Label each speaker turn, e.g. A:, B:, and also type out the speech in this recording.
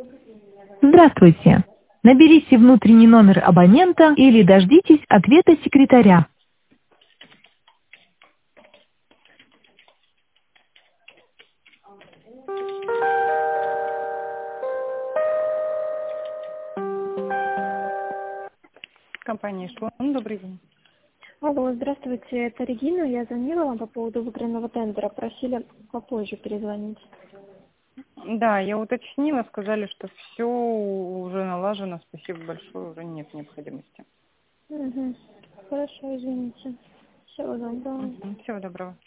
A: Здравствуйте. Наберите внутренний номер абонента или дождитесь ответа секретаря.
B: Компания «Эшелон», добрый день.
C: Алло, здравствуйте, это Регина. Я звонила вам по поводу выигранного тендера. Просили попозже перезвонить.
B: Да, я уточнила, сказали, что все уже налажено, спасибо большое, уже нет необходимости.
C: Угу. Хорошо, извините. Всего доброго.
B: Всего доброго.